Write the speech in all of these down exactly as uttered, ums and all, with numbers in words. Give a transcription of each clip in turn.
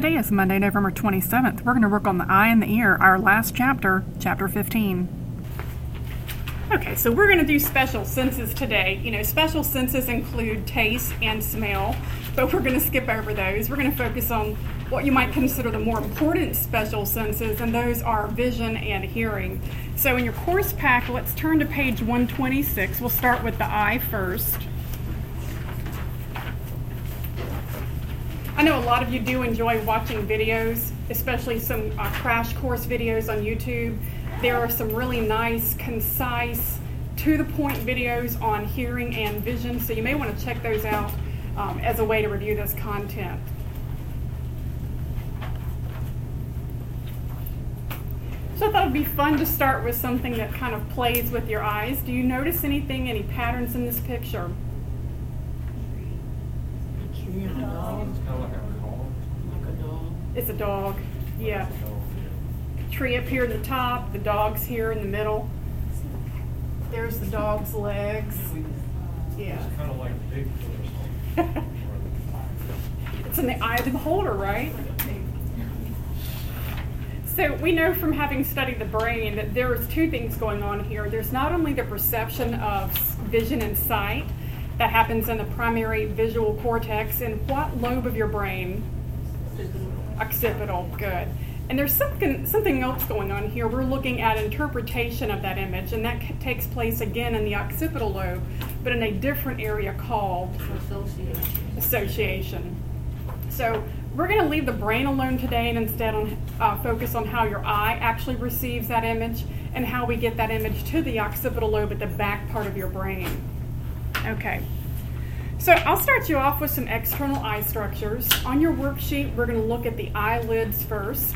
Today is Monday, November twenty-seventh. We're going to work on the eye and the ear, our last chapter, chapter fifteen. Okay, so we're going to do special senses today. You know, special senses include taste and smell, but we're going to skip over those. We're going to focus on what you might consider the more important special senses, and those are vision and hearing. So in your course pack, let's turn to page one twenty-six. We'll start with the eye first. I know a lot of you do enjoy watching videos, especially some uh, crash course videos on YouTube. There are some really nice, concise, to-the-point videos on hearing and vision, so you may want to check those out um, as a way to review this content. So I thought it would be fun to start with something that kind of plays with your eyes. Do you notice anything, any patterns in this picture? It's a dog, yeah. Tree up here at the top, the dog's here in the middle. There's the dog's legs. Yeah. It's kind of like Bigfoot or something. It's in the eye of the beholder, right? So we know from having studied the brain that there is two things going on here. There's not only the perception of vision and sight that happens in the primary visual cortex. In what lobe of your brain? Occipital, good. And there's something something else going on here. We're looking at interpretation of that image, and that c- takes place again in the occipital lobe, but in a different area called Association. association. So we're going to leave the brain alone today and instead on, uh, focus on how your eye actually receives that image and how we get that image to the occipital lobe at the back part of your brain. Okay. So I'll start you off with some external eye structures. On your worksheet, we're going to look at the eyelids first.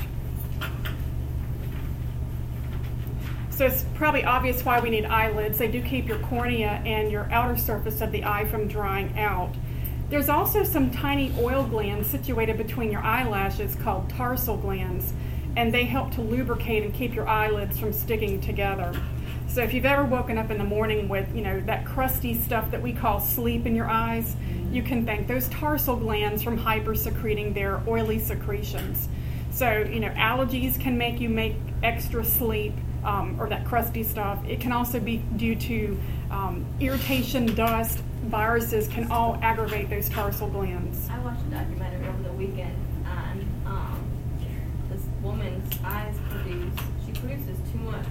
So it's probably obvious why we need eyelids. They do keep your cornea and your outer surface of the eye from drying out. There's also some tiny oil glands situated between your eyelashes called tarsal glands, and they help to lubricate and keep your eyelids from sticking together. So if you've ever woken up in the morning with, you know, that crusty stuff that we call sleep in your eyes, you can thank those tarsal glands from hypersecreting their oily secretions. So, you know, allergies can make you make extra sleep, um, or that crusty stuff. It can also be due to um, irritation, dust, viruses can all aggravate those tarsal glands. I watched a documentary over the weekend on um, this woman's eyes produce, she produces too much.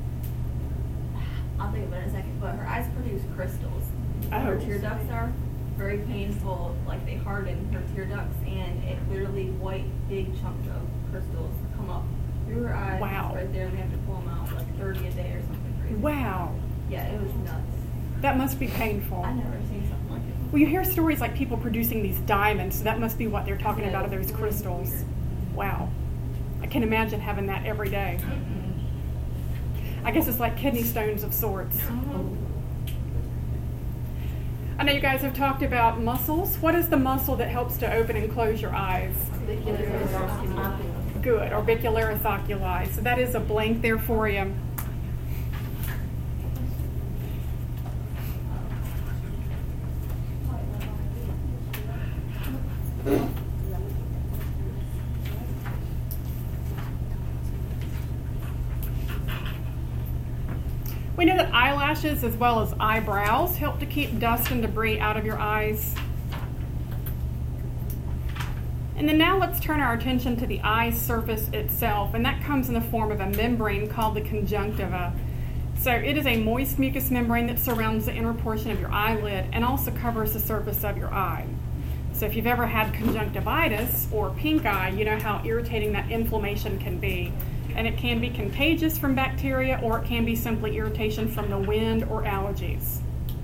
I'll think of it in a second, but her eyes produce crystals. Oh. Her tear ducts are very painful, like they harden her tear ducts, and it literally white big chunks of crystals come up through her eyes. Wow. Right there, and they have to pull them out like thirty a day or something crazy. Wow. Yeah, it was nuts. That must be painful. I've never seen something like it. Well, you hear stories like people producing these diamonds, so that must be what they're talking Yeah, about of those it's crystals. weird. Wow. I can imagine having that every day. I guess it's like kidney stones of sorts. I know you guys have talked about muscles. What is the muscle that helps to open and close your eyes? Good, orbicularis oculi. So that is a blank there for you. We know that eyelashes as well as eyebrows help to keep dust and debris out of your eyes. And then now let's turn our attention to the eye surface itself, and that comes in the form of a membrane called the conjunctiva. So it is a moist mucous membrane that surrounds the inner portion of your eyelid and also covers the surface of your eye. So if you've ever had conjunctivitis or pink eye, you know how irritating that inflammation can be. And it can be contagious from bacteria, or it can be simply irritation from the wind or allergies.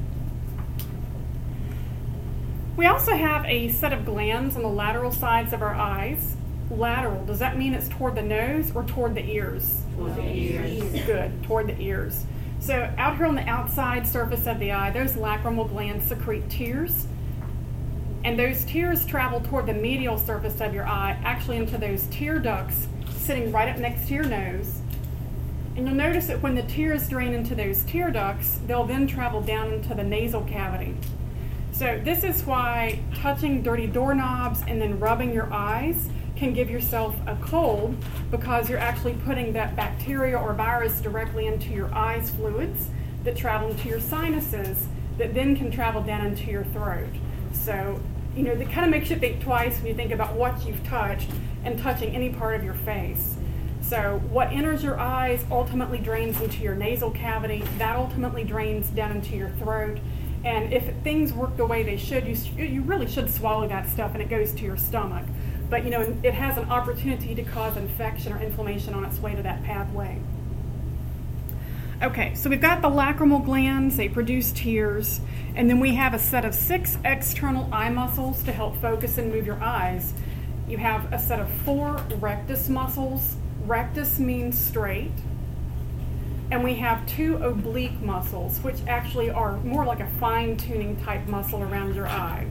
We also have a set of glands on the lateral sides of our eyes. Lateral, does that mean it's toward the nose or toward the ears? Toward the ears. Good, toward the ears. So out here on the outside surface of the eye, those lacrimal glands secrete tears. And those tears travel toward the medial surface of your eye, actually into those tear ducts sitting right up next to your nose. And you'll notice that when the tears drain into those tear ducts, they'll then travel down into the nasal cavity. So this is why touching dirty doorknobs and then rubbing your eyes can give yourself a cold because you're actually putting that bacteria or virus directly into your eyes fluids that travel into your sinuses that then can travel down into your throat. So, you know, that kind of makes you think twice when you think about what you've touched and touching any part of your face. So what enters your eyes ultimately drains into your nasal cavity. That ultimately drains down into your throat. And if things work the way they should, you, you really should swallow that stuff and it goes to your stomach. But, you know, it has an opportunity to cause infection or inflammation on its way to that pathway. Okay, so we've got the lacrimal glands, they produce tears, and then we have a set of six external eye muscles to help focus and move your eyes. You have a set of four rectus muscles. Rectus means straight. And we have two oblique muscles, which actually are more like a fine-tuning type muscle around your eye.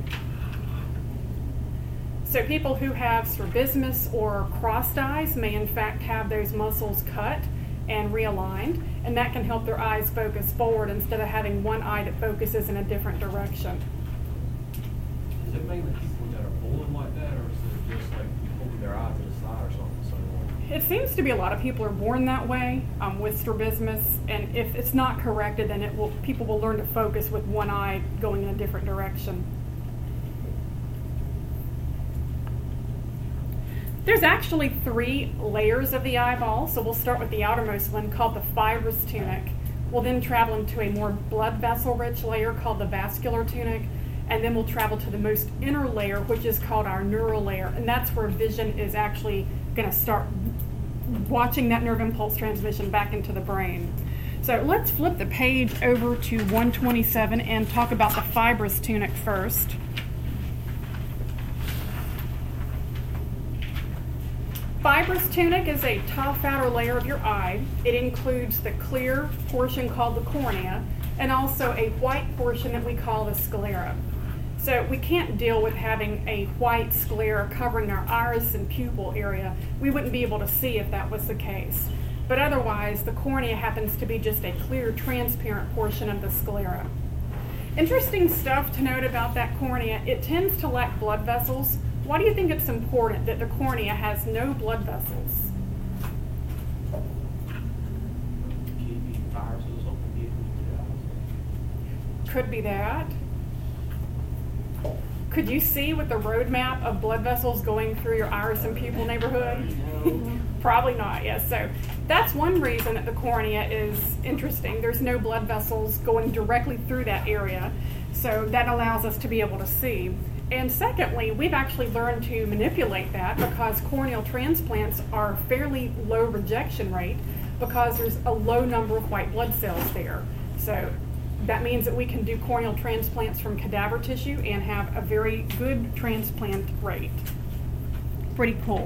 So people who have strabismus or crossed eyes may in fact have those muscles cut and realigned, and that can help their eyes focus forward instead of having one eye that focuses in a different direction. Is it mainly people that are born like that, or is it just like holding their eye to the side or something? So It seems to be a lot of people are born that way um, with strabismus, and if it's not corrected, then it will people will learn to focus with one eye going in a different direction. There's actually three layers of the eyeball, so we'll start with the outermost one called the fibrous tunic. We'll then travel into a more blood vessel-rich layer called the vascular tunic, and then we'll travel to the most inner layer, which is called our neural layer, and that's where vision is actually going to start watching that nerve impulse transmission back into the brain. So let's flip the page over to one twenty-seven and talk about the fibrous tunic first. Fibrous tunic is a tough outer layer of your eye. It includes the clear portion called the cornea and also a white portion that we call the sclera. So we can't deal with having a white sclera covering our iris and pupil area. We wouldn't be able to see if that was the case. But otherwise, the cornea happens to be just a clear, transparent portion of the sclera. Interesting stuff to note about that cornea, it tends to lack blood vessels. Why do you think it's important that the cornea has no blood vessels? keeping viruses or something getting into the eyes. Could be that. Could you see with the road map of blood vessels going through your iris and pupil neighborhood? Probably not, yes. So that's one reason that the cornea is interesting. There's no blood vessels going directly through that area, so that allows us to be able to see. And secondly, we've actually learned to manipulate that because corneal transplants are fairly low rejection rate because there's a low number of white blood cells there. So that means that we can do corneal transplants from cadaver tissue and have a very good transplant rate. Pretty cool.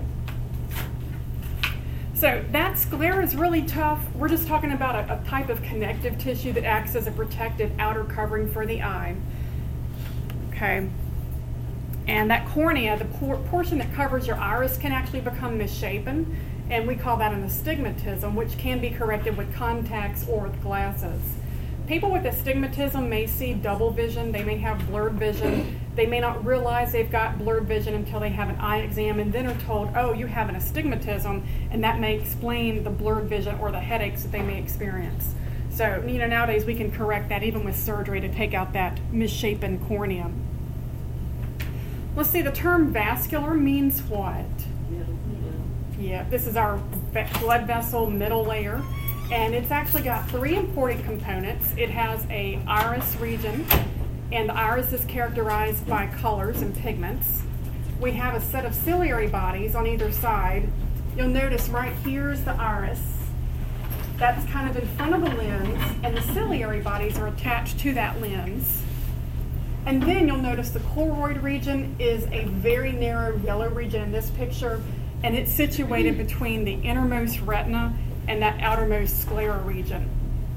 So that sclera is really tough. We're just talking about a, a type of connective tissue that acts as a protective outer covering for the eye. Okay. And that cornea, the por- portion that covers your iris, can actually become misshapen, and we call that an astigmatism, which can be corrected with contacts or with glasses. People with astigmatism may see double vision. They may have blurred vision. They may not realize they've got blurred vision until they have an eye exam and then are told, oh, you have an astigmatism, and that may explain the blurred vision or the headaches that they may experience. So, you know, nowadays we can correct that even with surgery to take out that misshapen cornea. Let's see, the term vascular means what? Yeah, this is our blood vessel middle layer, and it's actually got three important components. It has a iris region, and the iris is characterized by colors and pigments. We have a set of ciliary bodies on either side. You'll notice right here is the iris. That's kind of in front of the lens, and the ciliary bodies are attached to that lens. And then you'll notice the choroid region is a very narrow yellow region in this picture, and it's situated between the innermost retina and that outermost sclera region.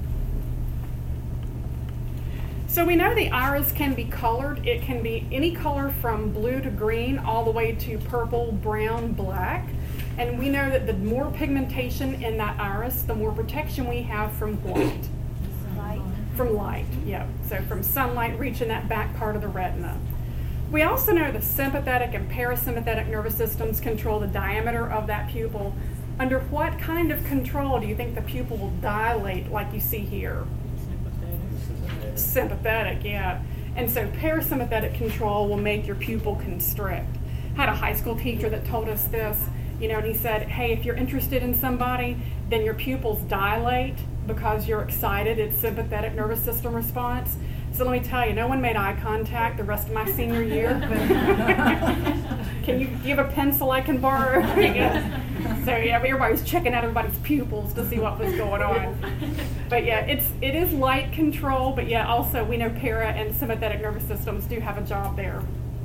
So we know the iris can be colored. It can be any color from blue to green all the way to purple, brown, black. And we know that the more pigmentation in that iris, the more protection we have from what? From light, yeah. So from sunlight reaching that back part of the retina. We also know the sympathetic and parasympathetic nervous systems control the diameter of that pupil. Under what kind of control do you think the pupil will dilate like you see here? Sympathetic. Sympathetic, yeah. And so parasympathetic control will make your pupil constrict. I had a high school teacher that told us this, you know, and he said, hey, if you're interested in somebody, then your pupils dilate because you're excited. It's sympathetic nervous system response. So let me tell you, no one made eye contact the rest of my senior year. Can you, do you have a pencil I can borrow? So yeah, everybody was checking out everybody's pupils to see what was going on. But yeah, it's it is light control, but yeah, also we know para and sympathetic nervous systems do have a job there.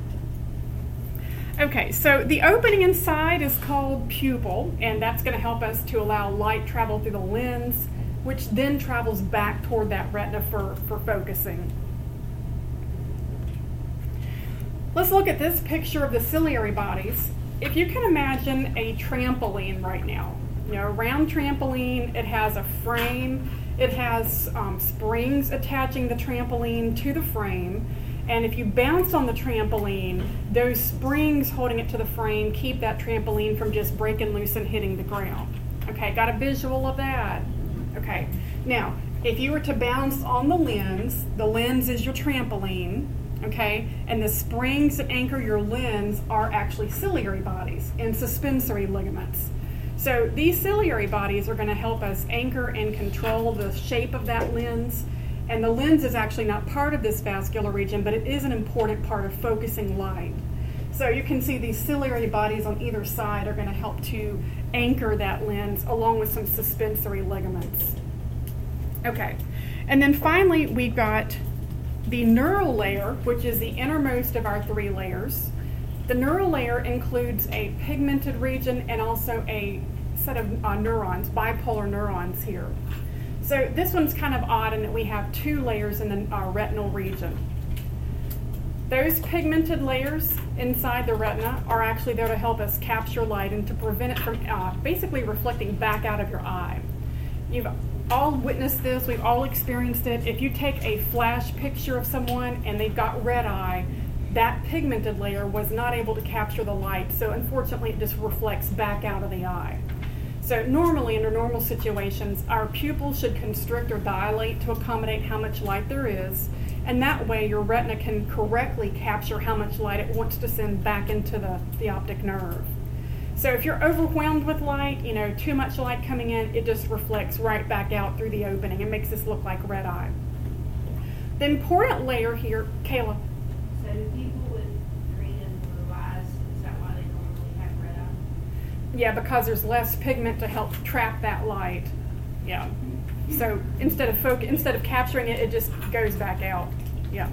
Okay, so the opening inside is called pupil, and that's going to help us to allow light travel through the lens, which then travels back toward that retina for, for focusing. Let's look at this picture of the ciliary bodies. If you can imagine a trampoline right now, you know, a round trampoline, it has a frame, it has um, springs attaching the trampoline to the frame, and if you bounce on the trampoline, those springs holding it to the frame keep that trampoline from just breaking loose and hitting the ground. Okay, got a visual of that? Okay, now, if you were to bounce on the lens, the lens is your trampoline, okay, and the springs that anchor your lens are actually ciliary bodies and suspensory ligaments. So these ciliary bodies are going to help us anchor and control the shape of that lens, and the lens is actually not part of this vascular region, but it is an important part of focusing light. So you can see these ciliary bodies on either side are going to help to anchor that lens along with some suspensory ligaments. Okay, and then finally we've got the neural layer, which is the innermost of our three layers. The neural layer includes a pigmented region and also a set of uh, neurons, bipolar neurons here. So this one's kind of odd in that we have two layers in the uh, retinal region. Those pigmented layers inside the retina are actually there to help us capture light and to prevent it from uh, basically reflecting back out of your eye. You've all witnessed this, we've all experienced it. If you take a flash picture of someone and they've got red eye, that pigmented layer was not able to capture the light, so unfortunately it just reflects back out of the eye. So normally, under normal situations, our pupils should constrict or dilate to accommodate how much light there is, and that way your retina can correctly capture how much light it wants to send back into the, the optic nerve. So if you're overwhelmed with light, you know, too much light coming in, it just reflects right back out through the opening and makes this look like red eye. The important layer here, Kayla. So do people with green and blue eyes, is that why they normally have red eye? Yeah, because there's less pigment to help trap that light. Yeah. So instead of foc- instead of capturing it, it just goes back out. Yeah.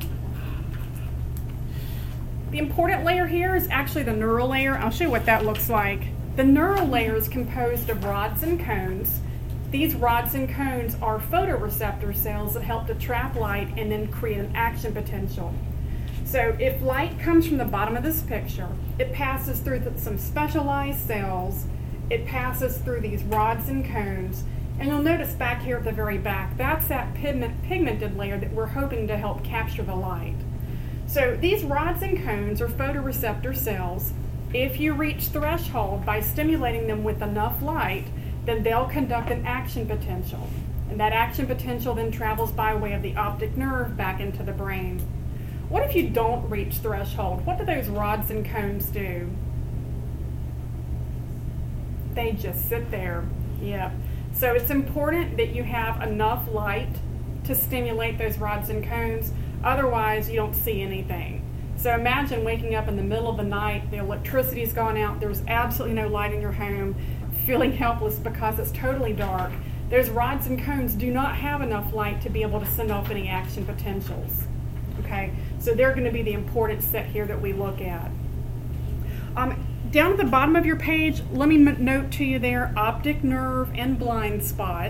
The important layer here is actually the neural layer. I'll show you what that looks like. The neural layer is composed of rods and cones. These rods and cones are photoreceptor cells that help to trap light and then create an action potential. So if light comes from the bottom of this picture, it passes through the, some specialized cells, it passes through these rods and cones, and you'll notice back here at the very back, that's that pigment, pigmented layer that we're hoping to help capture the light. So these rods and cones are photoreceptor cells. If you reach threshold by stimulating them with enough light, then they'll conduct an action potential. And that action potential then travels by way of the optic nerve back into the brain. What if you don't reach threshold? What do those rods and cones do? They just sit there. Yeah. So it's important that you have enough light to stimulate those rods and cones. Otherwise, you don't see anything. So imagine waking up in the middle of the night, the electricity's gone out, there's absolutely no light in your home, feeling helpless because it's totally dark. Those rods and cones do not have enough light to be able to send off any action potentials. Okay, so they're going to be the important set here that we look at. Um, down at the bottom of your page, let me m- note to you there, optic nerve and blind spot.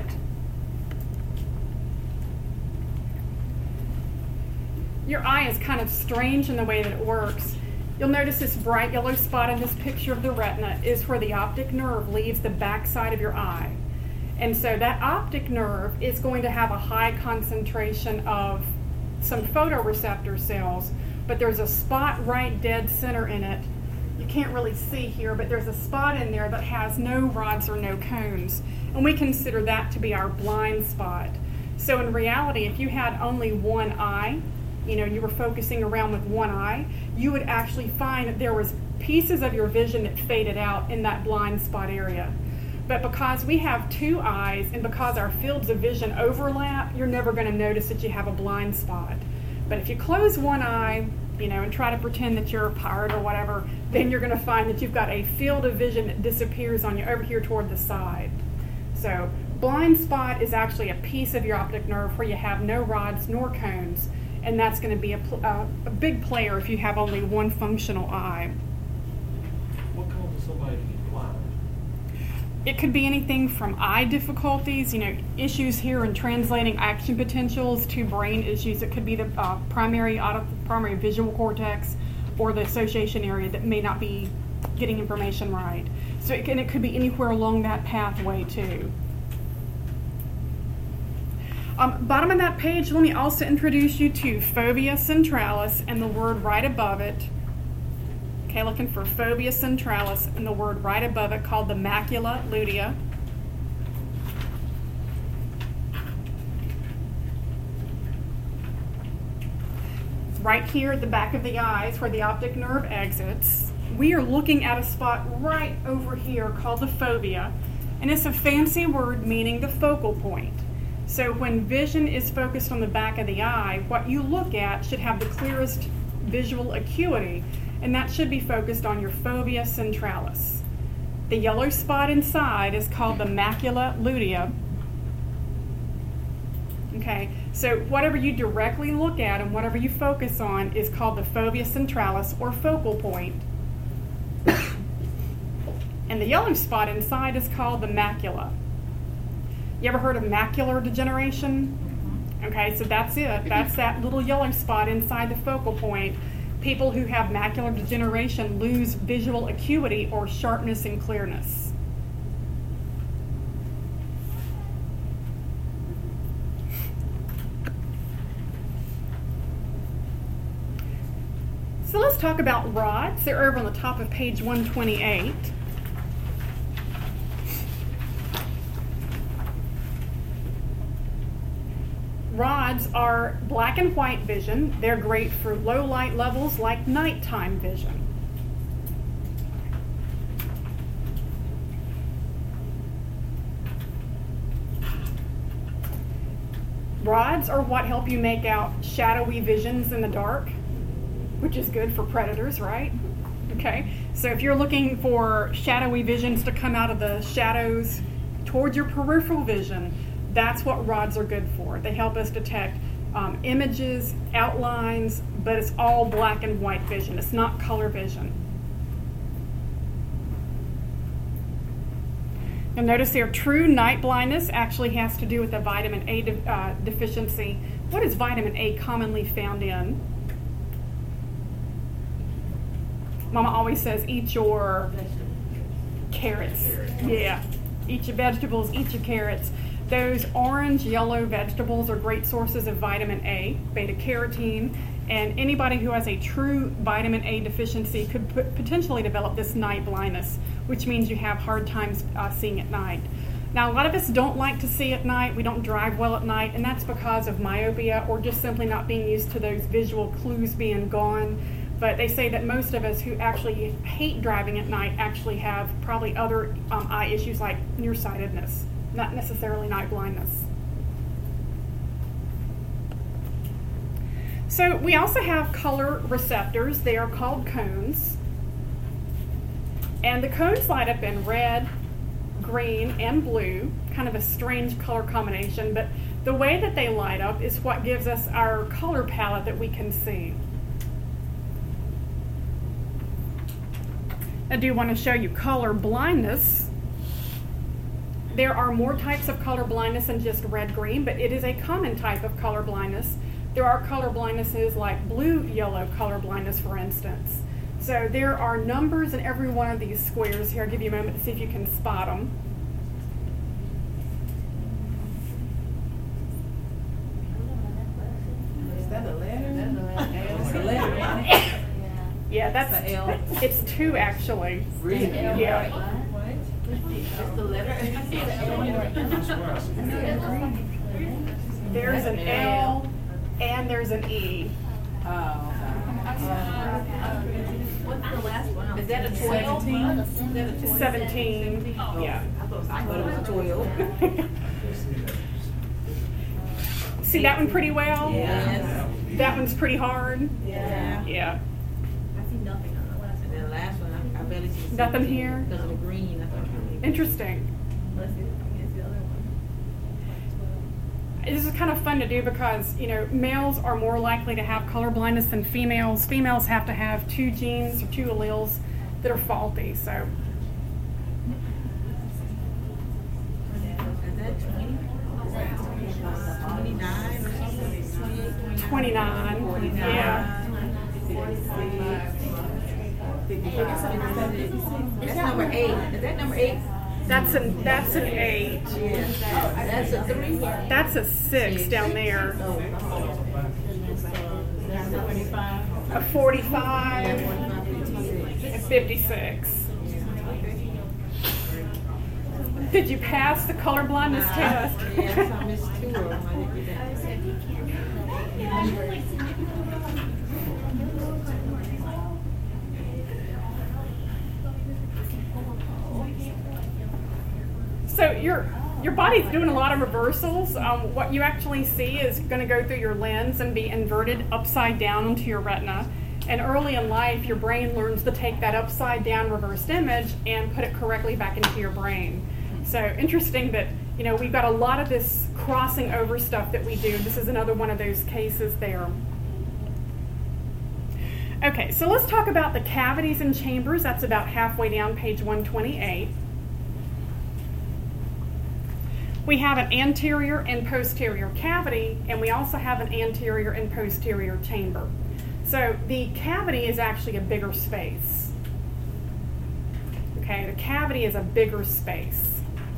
Your eye is kind of strange in the way that it works. You'll notice this bright yellow spot in this picture of the retina is where the optic nerve leaves the back side of your eye. And so that optic nerve is going to have a high concentration of some photoreceptor cells, but there's a spot right dead center in it. You can't really see here, but there's a spot in there that has no rods or no cones, and we consider that to be our blind spot. So in reality, if you had only one eye, you know, you were focusing around with one eye, you would actually find that there was pieces of your vision that faded out in that blind spot area. But because we have two eyes and because our fields of vision overlap, you're never going to notice that you have a blind spot. But if you close one eye, you know, and try to pretend that you're a pirate or whatever, then you're going to find that you've got a field of vision that disappears on you over here toward the side. So blind spot is actually a piece of your optic nerve where you have no rods nor cones, and that's going to be a, pl- uh, a big player if you have only one functional eye. What causes somebody to get blind? It could be anything from eye difficulties, you know, issues here in translating action potentials to brain issues. It could be the uh, primary auto, primary visual cortex or the association area that may not be getting information right. So it, can, it could be anywhere along that pathway too. Um, bottom of that page, let me also introduce you to fovea centralis and the word right above it. Okay, looking for fovea centralis and the word right above it called the macula lutea. Right here at the back of the eyes where the optic nerve exits, we are looking at a spot right over here called the fovea, and it's a fancy word meaning the focal point. So when vision is focused on the back of the eye, what you look at should have the clearest visual acuity, and that should be focused on your fovea centralis. The yellow spot inside is called the macula lutea. Okay, so whatever you directly look at and whatever you focus on is called the fovea centralis or focal point. And the yellow spot inside is called the macula. You ever heard of macular degeneration? Okay, so that's it. That's that little yellow spot inside the focal point. People who have macular degeneration lose visual acuity or sharpness and clearness. So let's talk about rods. They're over on the top of page one twenty-eight. Rods are black and white vision. They're great for low light levels like nighttime vision. Rods are what help you make out shadowy visions in the dark, which is good for predators, right? Okay, so if you're looking for shadowy visions to come out of the shadows towards your peripheral vision, that's what rods are good for. They help us detect um, images, outlines, but it's all black and white vision. It's not color vision. You'll notice here, true night blindness actually has to do with a vitamin A de- uh, deficiency. What is vitamin A commonly found in? Mama always says, eat your carrots. Yeah, eat your vegetables, eat your carrots. Those orange, yellow vegetables are great sources of vitamin A, beta carotene, and anybody who has a true vitamin A deficiency could p- potentially develop this night blindness, which means you have hard times uh, seeing at night. Now, a lot of us don't like to see at night. We don't drive well at night, and that's because of myopia or just simply not being used to those visual clues being gone. But they say that most of us who actually hate driving at night actually have probably other um, eye issues like nearsightedness, not necessarily night blindness. So we also have color receptors. They are called cones. And the cones light up in red, green, and blue, kind of a strange color combination, but the way that they light up is what gives us our color palette that we can see. I do want to show you color blindness. There are more types of color blindness than just red-green, but it is a common type of color blindness. There are color blindnesses like blue-yellow color blindness, for instance. So there are numbers in every one of these squares here. I'll give you a moment to see if you can spot them. Is that a letter? That's a letter. That's, a L. it's two actually. Really? Yeah. It's the letter. I see the L. I swear I see that. There's an L and there's an E. Oh, What's the last one? is that a twelve? Is that a twelve? seventeen. Yeah. I thought it was a twelve. See that one pretty well? Yes. That one's pretty hard. Yeah. Yeah. I see nothing on the last And then one. the last one, I, I barely see. Nothing here? Because of the green, I thought it was. Interesting. Let's see, I can see the other one. This is kind of fun to do because, you know, males are more likely to have color blindness than females. Females have to have two genes or two alleles that are faulty. So Is that twenty? Twenty-nine or something? twenty-nine. Twenty-nine. Yeah. That's number eight. Is that number eight? That's an that's an eight. Yeah. That's a three. That's a six down there. A forty-five. A fifty-six. Did you pass the color blindness test? Yes, I missed two of them. I didn't get that. So your your body's doing a lot of reversals. Um, what you actually see is going to go through your lens and be inverted upside down onto your retina. And early in life, your brain learns to take that upside down reversed image and put it correctly back into your brain. So interesting that, you know, we've got a lot of this crossing over stuff that we do. This is another one of those cases there. Okay, so let's talk about the cavities and chambers. That's about halfway down page one twenty-eight. We have an anterior and posterior cavity, and we also have an anterior and posterior chamber. So the cavity is actually a bigger space. Okay, the cavity is a bigger space.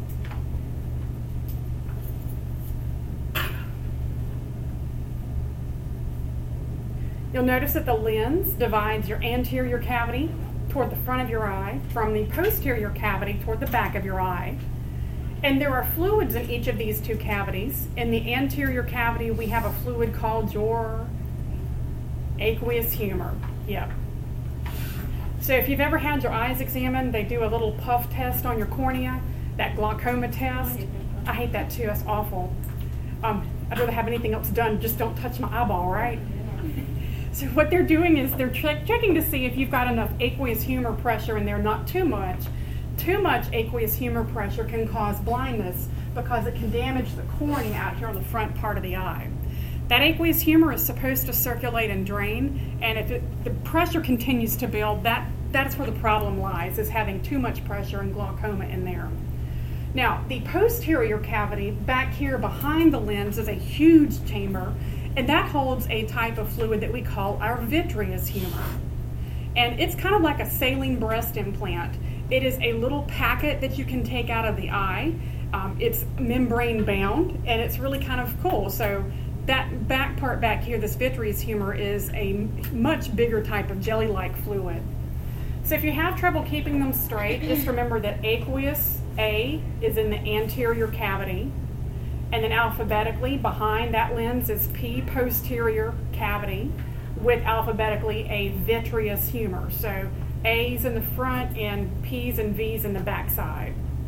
You'll notice that the lens divides your anterior cavity toward the front of your eye from the posterior cavity toward the back of your eye. And there are fluids in each of these two cavities. In the anterior cavity, we have a fluid called your aqueous humor. Yep. So if you've ever had your eyes examined, they do a little puff test on your cornea, that glaucoma test. I hate that too. That's awful. Um, I'd rather have anything else done. Just don't touch my eyeball, right? So what they're doing is they're check- checking to see if you've got enough aqueous humor pressure in there, not too much. Too much aqueous humor pressure can cause blindness because it can damage the cornea out here on the front part of the eye. That aqueous humor is supposed to circulate and drain, and if it, the pressure continues to build, that, that's where the problem lies, is having too much pressure and glaucoma in there. Now, the posterior cavity back here behind the lens is a huge chamber, and that holds a type of fluid that we call our vitreous humor. And it's kind of like a saline breast implant. It is a little packet that you can take out of the eye. Um, it's membrane bound, and it's really kind of cool. So that back part back here, this vitreous humor, is a much bigger type of jelly-like fluid. So if you have trouble keeping them straight, just remember that aqueous A is in the anterior cavity, and then alphabetically behind that lens is P, posterior cavity, with alphabetically a vitreous humor. So A's in the front and P's and V's in the back side.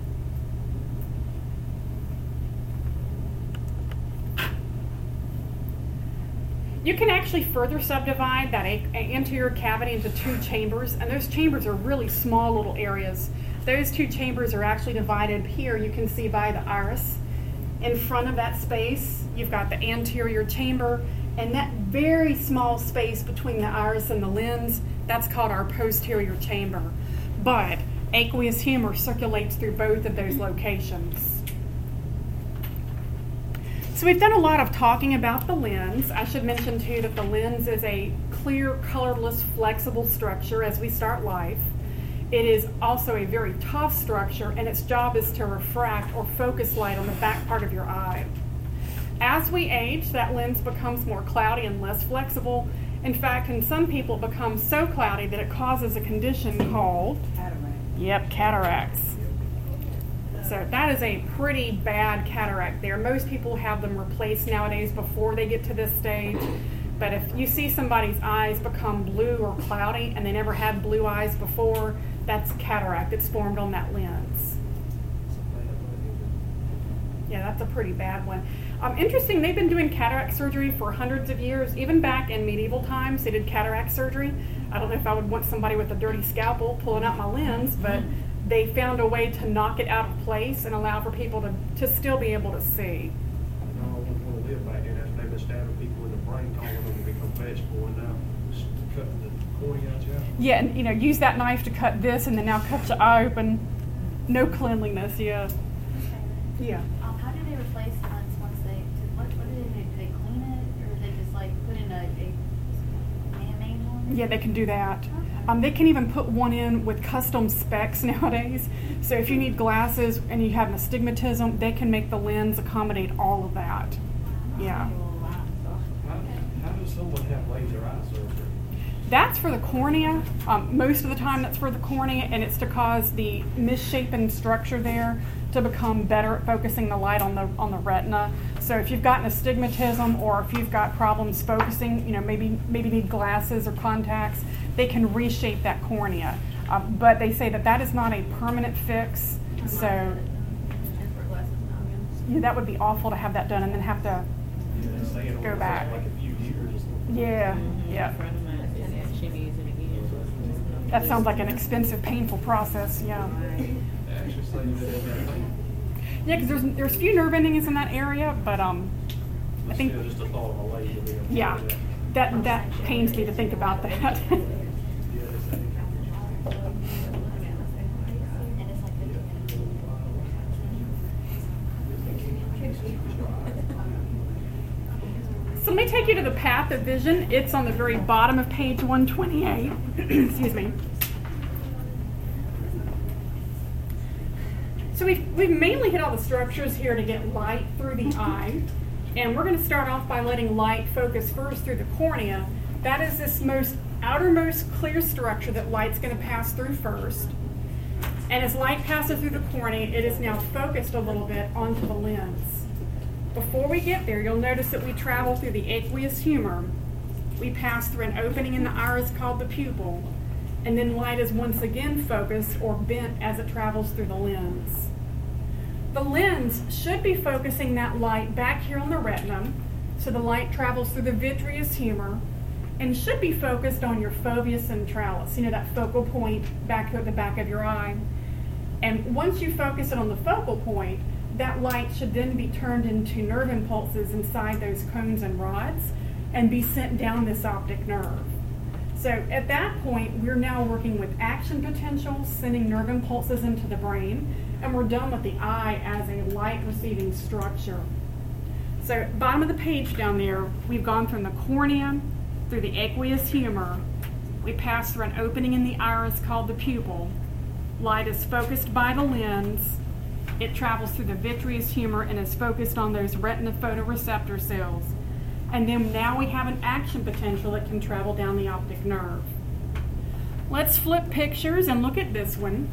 You can actually further subdivide that a- anterior cavity into two chambers, and those chambers are really small little areas. Those two chambers are actually divided here, you can see by the iris. In front of that space, you've got the anterior chamber, and that very small space between the iris and the lens, that's called our posterior chamber. But aqueous humor circulates through both of those locations. So we've done a lot of talking about the lens. I should mention too that the lens is a clear, colorless, flexible structure as we start life. It is also a very tough structure, and its job is to refract or focus light on the back part of your eye. As we age, that lens becomes more cloudy and less flexible, In fact, in some people, it becomes so cloudy that it causes a condition called, yep, cataracts. So that is a pretty bad cataract there. Most people have them replaced nowadays before they get to this stage. But if you see somebody's eyes become blue or cloudy and they never had blue eyes before, that's cataract. It's formed on that lens. Yeah, that's a pretty bad one. Um, interesting, they've been doing cataract surgery for hundreds of years. Even back in medieval times, they did cataract surgery. I don't know if I would want somebody with a dirty scalpel pulling out my lens, but they found a way to knock it out of place and allow for people to, to still be able to see. No, I wouldn't want to live back then after they've been stabbing people in the brain, calling them to become vegetable, and now just cutting the cornea out your eye. Yeah, and you know, use that knife to cut this and then now cut your eye open. No cleanliness, yeah. Yeah. Um, how do they replace the lens once they, what, what do they do? Do they clean it, or do they just like put in a, a man-made one? Yeah, they can do that. Okay. Um, they can even put one in with custom specs nowadays. So if you need glasses and you have an astigmatism, they can make the lens accommodate all of that. Yeah. How, how does someone have laser eye surgery? That's for the cornea. Um, most of the time that's for the cornea, and it's to cause the misshapen structure there to become better at focusing the light on the on the retina. So if you've got an astigmatism or if you've got problems focusing, you know, maybe maybe need glasses or contacts, they can reshape that cornea. Um, but they say that that is not a permanent fix. So yeah, that would be awful to have that done and then have to Yeah, they say it'll go take back. like a few years or something. yeah yeah. That sounds like an expensive, painful process. Yeah. They actually say that in that thing. Yeah, because there's there's few nerve endings in that area, but um, I It's think still just a thought of a laser being able to yeah, do that. that that pains me to think about that. Yeah, they say. And it's like fifteen So let me take you to the path of vision. It's on the very bottom of page one twenty-eight. Excuse me. So we've, we've mainly hit all the structures here to get light through the eye. And we're going to start off by letting light focus first through the cornea. That is this most outermost clear structure that light's going to pass through first. And as light passes through the cornea, it is now focused a little bit onto the lens. Before we get there, you'll notice that we travel through the aqueous humor. We pass through an opening in the iris called the pupil, and then light is once again focused or bent as it travels through the lens. The lens should be focusing that light back here on the retina, so the light travels through the vitreous humor and should be focused on your fovea centralis, you know, that focal point back at the back of your eye. And once you focus it on the focal point, that light should then be turned into nerve impulses inside those cones and rods and be sent down this optic nerve. So at that point, we're now working with action potential, sending nerve impulses into the brain, and we're done with the eye as a light receiving structure. So bottom of the page down there, we've gone from the cornea through the aqueous humor. We pass through an opening in the iris called the pupil. Light is focused by the lens. It travels through the vitreous humor and is focused on those retina photoreceptor cells. And then now we have an action potential that can travel down the optic nerve. Let's flip pictures and look at this one.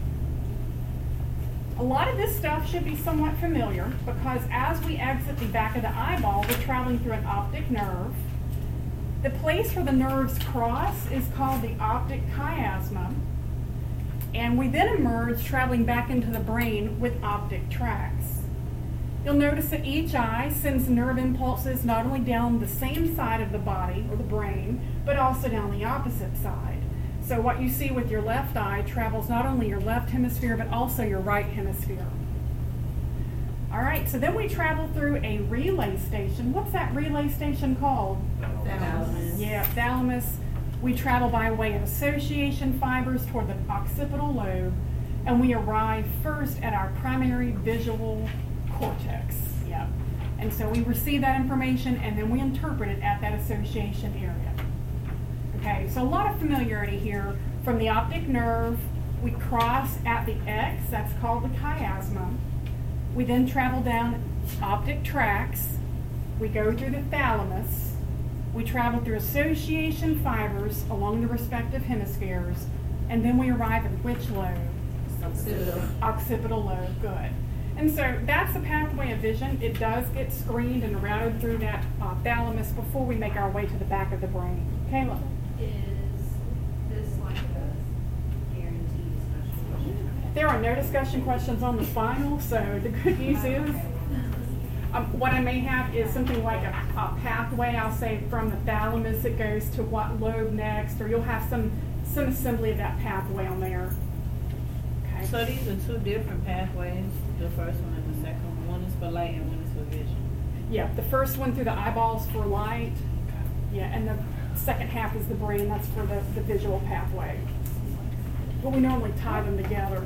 A lot of this stuff should be somewhat familiar because as we exit the back of the eyeball, we're traveling through an optic nerve. The place where the nerves cross is called the optic chiasma. And we then emerge traveling back into the brain with optic tracts. You'll notice that each eye sends nerve impulses not only down the same side of the body or the brain, but also down the opposite side. So what you see with your left eye travels not only your left hemisphere, but also your right hemisphere. All right, so then we travel through a relay station. What's that relay station called? Thalamus. Yeah, thalamus. We travel by way of association fibers toward the occipital lobe, and we arrive first at our primary visual cortex. Yep. And so we receive that information, and then we interpret it at that association area. Okay, so a lot of familiarity here. From the optic nerve, we cross at the X, that's called the chiasma. We then travel down optic tracts. We go through the thalamus. We travel through association fibers along the respective hemispheres, and then we arrive at which lobe? Occipital. Occipital lobe, good. And so that's the pathway of vision. It does get screened and routed through that uh, thalamus before we make our way to the back of the brain. Kayla? Is this like a guaranteed special question? There are no discussion questions on the spinal, so the good news is um, what I may have is something like a, a pathway. I'll say from the thalamus it goes to what lobe next, or you'll have some, some assembly of that pathway on there. Okay. So these are two different pathways, the first one and the second one. One is for light and one is for vision. Yeah, the first one through the eyeballs for light. Yeah, and the second half is the brain. That's for the, the visual pathway. But we normally tie them together.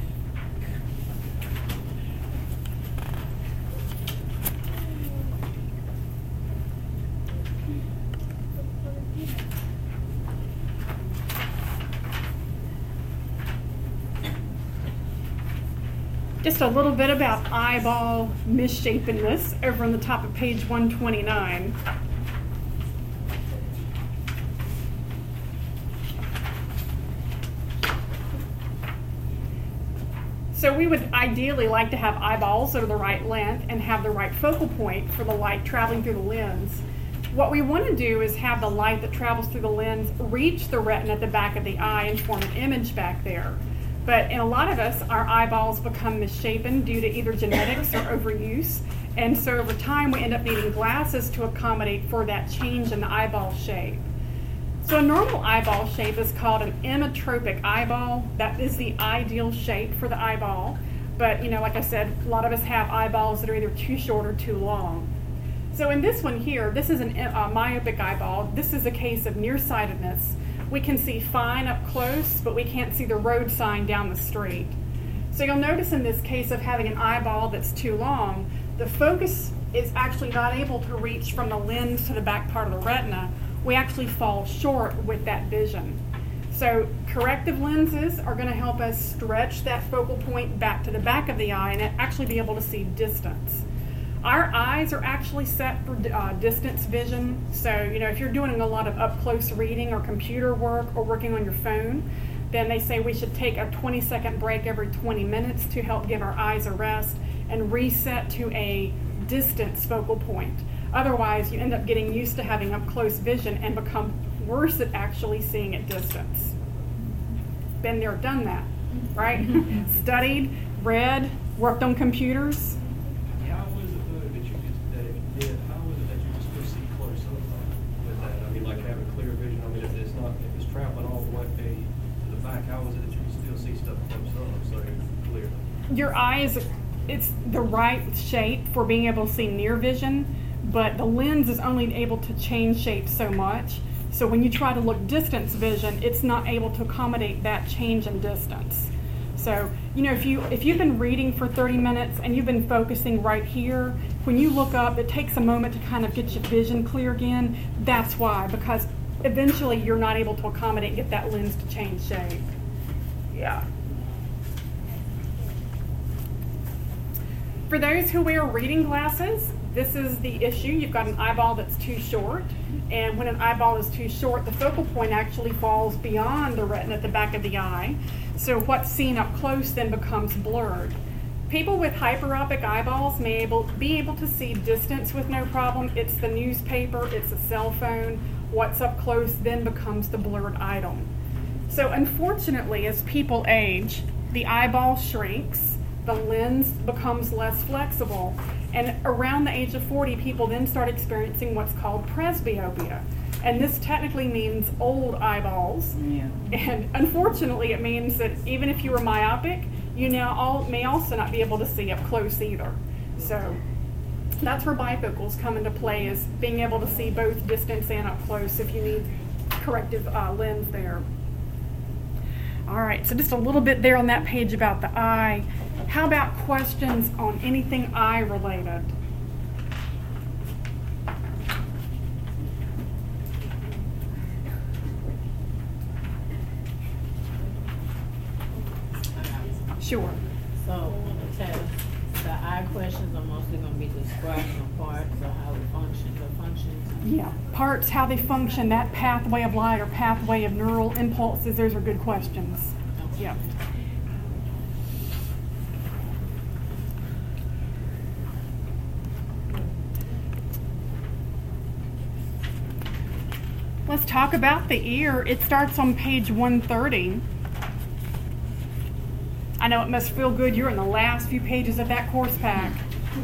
Just a little bit about eyeball misshapenness over on the top of page one twenty-nine. So we would ideally like to have eyeballs that are the right length and have the right focal point for the light traveling through the lens. What we want to do is have the light that travels through the lens reach the retina at the back of the eye and form an image back there. But in a lot of us, our eyeballs become misshapen due to either genetics or overuse. And so over time, we end up needing glasses to accommodate for that change in the eyeball shape. So a normal eyeball shape is called an emmetropic eyeball. That is the ideal shape for the eyeball. But, you know, like I said, a lot of us have eyeballs that are either too short or too long. So in this one here, this is a uh, myopic eyeball. This is a case of nearsightedness. We can see fine up close, but we can't see the road sign down the street. So you'll notice in this case of having an eyeball that's too long, the focus is actually not able to reach from the lens to the back part of the retina. We actually fall short with that vision. So corrective lenses are going to help us stretch that focal point back to the back of the eye and actually be able to see distance. Our eyes are actually set for uh, distance vision. So, you know, if you're doing a lot of up-close reading or computer work or working on your phone, then they say we should take a twenty second break every twenty minutes to help give our eyes a rest and reset to a distance focal point. Otherwise, you end up getting used to having up-close vision and become worse at actually seeing at distance. Been there, done that, right? Studied, read, worked on computers. How was it though that you just, that it did, how was it that you could still see close up with that? I mean, like having clear vision, I mean, if it's not, if it's traveling all the way to the back, how was it that you could still see stuff close up so clearly? Your eye is, it's the right shape for being able to see near vision, but the lens is only able to change shape so much. So when you try to look distance vision, it's not able to accommodate that change in distance. So, you know, if, you, if you've been reading for thirty minutes and you've been focusing right here, when you look up, it takes a moment to kind of get your vision clear again. That's why, because eventually you're not able to accommodate and get that lens to change shape. Yeah. For those who wear reading glasses, this is the issue. You've got an eyeball that's too short, and when an eyeball is too short, the focal point actually falls beyond the retina at the back of the eye. So what's seen up close then becomes blurred. People with hyperopic eyeballs may able, be able to see distance with no problem. It's the newspaper, it's a cell phone. What's up close then becomes the blurred item. So unfortunately, as people age, the eyeball shrinks, the lens becomes less flexible, and around the age of forty, people then start experiencing what's called presbyopia. And this technically means old eyeballs. Yeah. And unfortunately, it means that even if you were myopic, you now all, may also not be able to see up close either. So that's where bifocals come into play, is being able to see both distance and up close if you need corrective uh, lens there. All right, so just a little bit there on that page about the eye. How about questions on anything eye related? Sure. So, on the test, the I questions are mostly gonna be describing parts or how it functions or functions. Yeah, parts, how they function, that pathway of light or pathway of neural impulses, those are good questions. Yeah. Let's talk about the ear. It starts on page one thirty. I know it must feel good. You're in the last few pages of that course pack.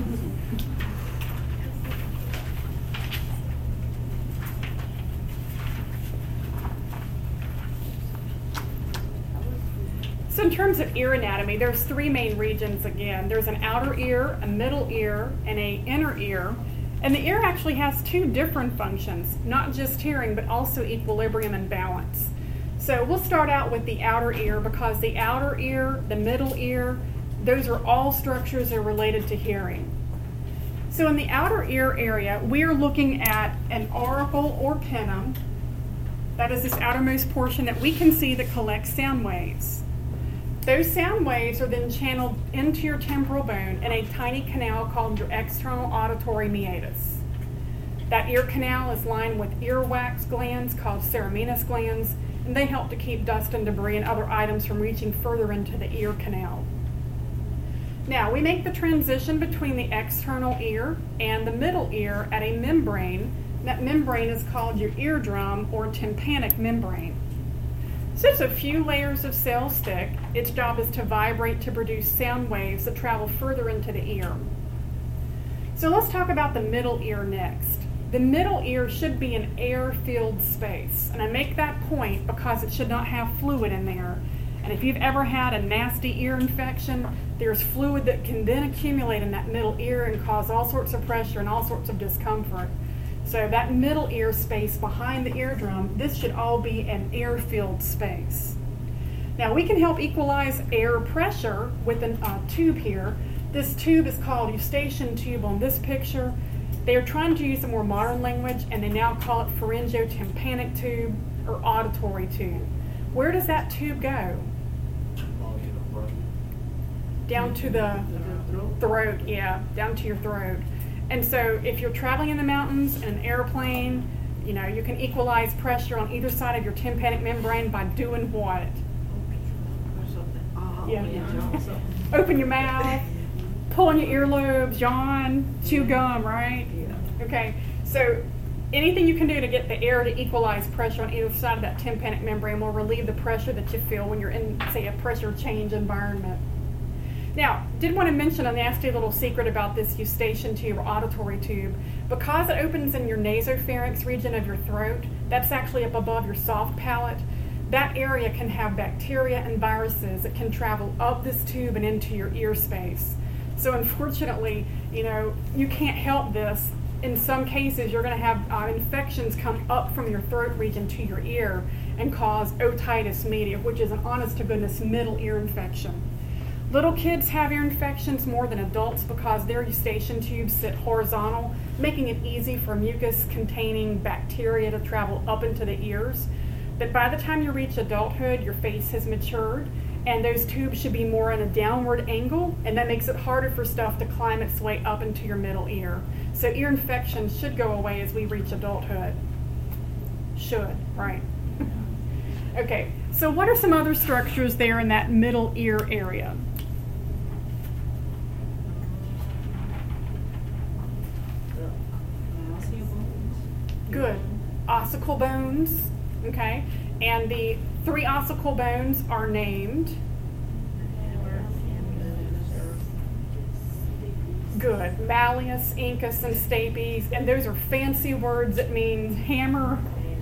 So in terms of ear anatomy, there's three main regions again. There's an outer ear, a middle ear, and a inner ear. And the ear actually has two different functions, not just hearing, but also equilibrium and balance. So we'll start out with the outer ear because the outer ear, the middle ear, those are all structures that are related to hearing. So in the outer ear area, we are looking at an auricle or pinna. That is this outermost portion that we can see that collects sound waves. Those sound waves are then channeled into your temporal bone in a tiny canal called your external auditory meatus. That ear canal is lined with earwax glands called ceruminous glands, and they help to keep dust and debris and other items from reaching further into the ear canal. Now, we make the transition between the external ear and the middle ear at a membrane. That membrane is called your eardrum or tympanic membrane. So it's a few layers of cells thick. Its job is to vibrate to produce sound waves that travel further into the ear. So let's talk about the middle ear next. The middle ear should be an air-filled space. And I make that point because it should not have fluid in there. And if you've ever had a nasty ear infection, there's fluid that can then accumulate in that middle ear and cause all sorts of pressure and all sorts of discomfort. So that middle ear space behind the eardrum, this should all be an air-filled space. Now we can help equalize air pressure with a uh, tube here. This tube is called eustachian tube on this picture. They are trying to use a more modern language and they now call it pharyngotympanic tube or auditory tube. Where does that tube go? Down to the throat, yeah, down to your throat. And so if you're traveling in the mountains in an airplane, you know, you can equalize pressure on either side of your tympanic membrane by doing what? Yeah. Open your mouth, pull on your earlobes, yawn, chew gum, right? Okay. So anything you can do to get the air to equalize pressure on either side of that tympanic membrane will relieve the pressure that you feel when you're in, say, a pressure change environment. Now, did want to mention a nasty little secret about this eustachian tube or auditory tube. Because it opens in your nasopharynx region of your throat, that's actually up above your soft palate, that area can have bacteria and viruses that can travel up this tube and into your ear space. So unfortunately, you know, you can't help this. In some cases, you're going to have uh, infections come up from your throat region to your ear and cause otitis media, which is an honest-to-goodness middle ear infection. Little kids have ear infections more than adults because their eustachian tubes sit horizontal, making it easy for mucus-containing bacteria to travel up into the ears. But by the time you reach adulthood, your face has matured, and those tubes should be more at a downward angle, and that makes it harder for stuff to climb its way up into your middle ear. So ear infections should go away as we reach adulthood. Should, right? Okay, so what are some other structures there in that middle ear area? Good. Ossicle bones, okay? And the three ossicle bones are named. Good. Malleus, incus, and stapes. And those are fancy words that mean hammer,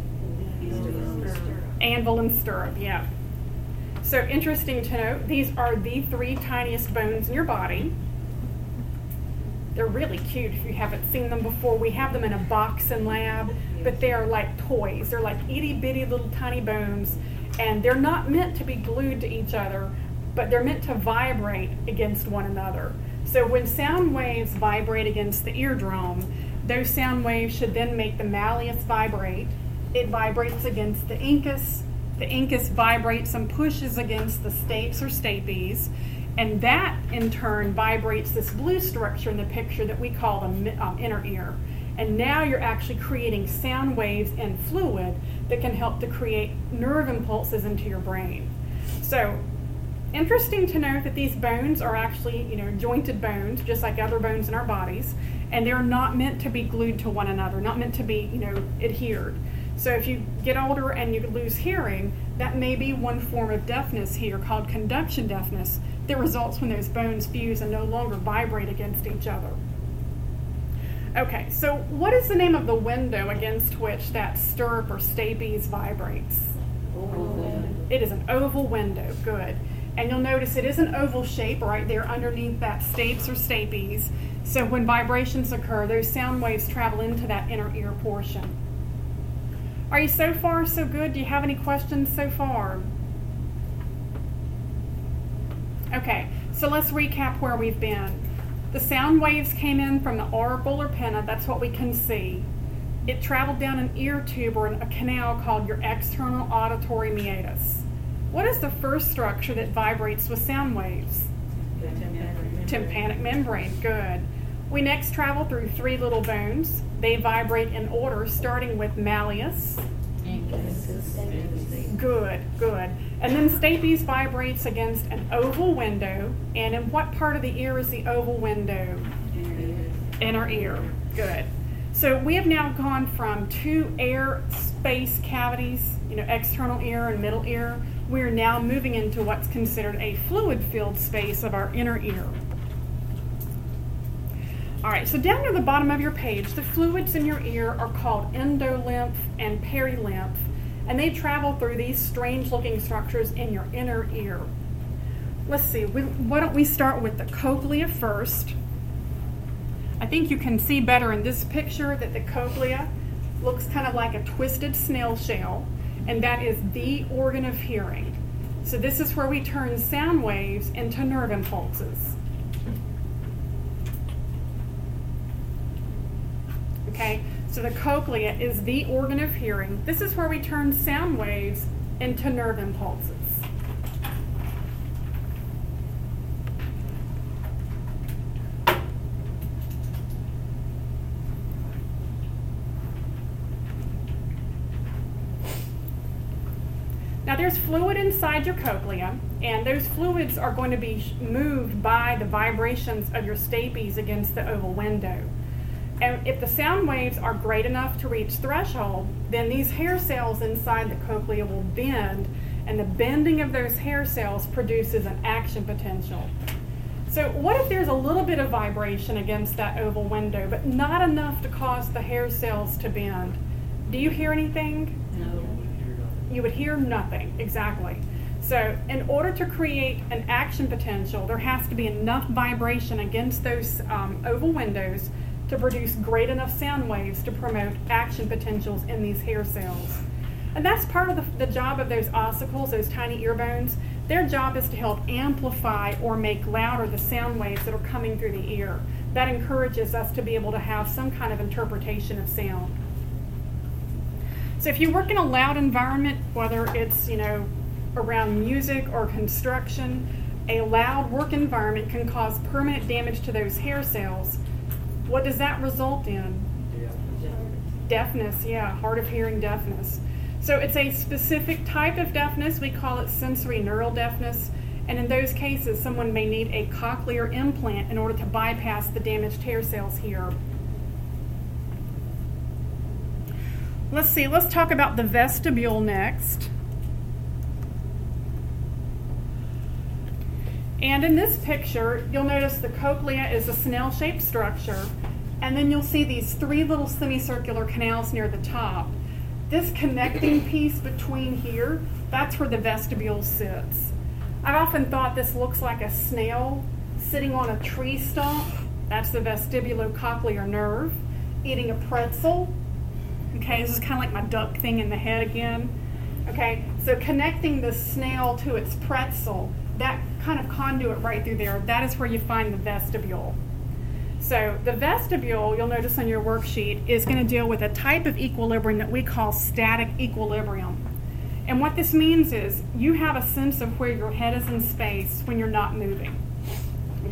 anvil, and stirrup, yeah. So interesting to note, these are the three tiniest bones in your body. They're really cute if you haven't seen them before. We have them in a box in lab, but they are like toys. They're like itty bitty little tiny bones, and they're not meant to be glued to each other, but they're meant to vibrate against one another. So when sound waves vibrate against the eardrum, those sound waves should then make the malleus vibrate. It vibrates against the incus. The incus vibrates and pushes against the stapes or stapes. And that, in turn, vibrates this blue structure in the picture that we call the mi- um, inner ear. And now you're actually creating sound waves and fluid that can help to create nerve impulses into your brain. So, interesting to note that these bones are actually, you know, jointed bones, just like other bones in our bodies, and they're not meant to be glued to one another, not meant to be, you know, adhered. So if you get older and you lose hearing, that may be one form of deafness here called conduction deafness that results when those bones fuse and no longer vibrate against each other. Okay, so what is the name of the window against which that stirrup or stapes vibrates? It is an oval window, good. And you'll notice it is an oval shape right there underneath that stapes or stapes. So when vibrations occur, those sound waves travel into that inner ear portion. Are you so far so good? Do you have any questions so far? Okay, so let's recap where we've been. The sound waves came in from the auricle or pinna, that's what we can see. It traveled down an ear tube or a canal called your external auditory meatus. What is the first structure that vibrates with sound waves? The tympanic membrane. Tympanic membrane, good. We next travel through three little bones. They vibrate in order, starting with malleus. Good, good. And then stapes vibrates against an oval window. And in what part of the ear is the oval window? Inner ear. Good. So we have now gone from two air space cavities, you know, external ear and middle ear. We're now moving into what's considered a fluid-filled space of our inner ear. All right, so down near the bottom of your page, the fluids in your ear are called endolymph and perilymph, and they travel through these strange-looking structures in your inner ear. Let's see, we, why don't we start with the cochlea first? I think you can see better in this picture that the cochlea looks kind of like a twisted snail shell, and that is the organ of hearing. So this is where we turn sound waves into nerve impulses. Okay, so the cochlea is the organ of hearing. This is where we turn sound waves into nerve impulses. Now there's fluid inside your cochlea, and those fluids are going to be moved by the vibrations of your stapes against the oval window. And if the sound waves are great enough to reach threshold, then these hair cells inside the cochlea will bend, and the bending of those hair cells produces an action potential. So what if there's a little bit of vibration against that oval window, but not enough to cause the hair cells to bend? Do you hear anything? No. You would hear nothing, exactly. So in order to create an action potential, there has to be enough vibration against those um, oval windows to produce great enough sound waves to promote action potentials in these hair cells. And that's part of the, the job of those ossicles, those tiny ear bones. Their job is to help amplify or make louder the sound waves that are coming through the ear. That encourages us to be able to have some kind of interpretation of sound. So if you work in a loud environment, whether it's, you know, around music or construction, a loud work environment can cause permanent damage to those hair cells. What does that result in? Yeah. Deafness, yeah, hard of hearing deafness. So it's a specific type of deafness. We call it sensory neural deafness. And in those cases, someone may need a cochlear implant in order to bypass the damaged hair cells here. Let's see, let's talk about the vestibule next. And in this picture, you'll notice the cochlea is a snail-shaped structure, and then you'll see these three little semicircular canals near the top. This connecting piece between here, that's where the vestibule sits. I've often thought this looks like a snail sitting on a tree stump. That's the vestibulocochlear nerve, eating a pretzel. Okay, this is kind of like my duck thing in the head again. Okay, so connecting the snail to its pretzel, that kind of conduit right through there, that is where you find the vestibule. So the vestibule, you'll notice on your worksheet, is going to deal with a type of equilibrium that we call static equilibrium. And what this means is you have a sense of where your head is in space when you're not moving.